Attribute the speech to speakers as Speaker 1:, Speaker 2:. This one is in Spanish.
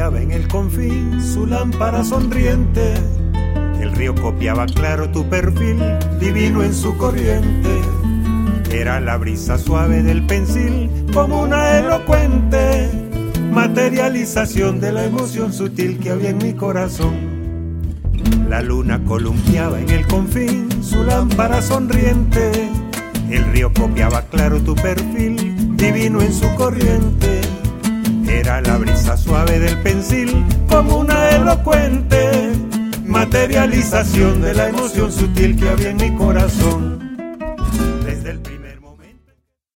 Speaker 1: columpiaba en el confín su lámpara sonriente. El río copiaba claro tu perfil, divino en su corriente. Era la brisa suave del pensil, como una elocuente materialización de la emoción sutil que había en mi corazón. La luna columpiaba en el confín su lámpara sonriente. El río copiaba claro tu perfil, divino en su corriente. Era la brisa suave del pensil, como una elocuente materialización de la emoción sutil que había en mi corazón.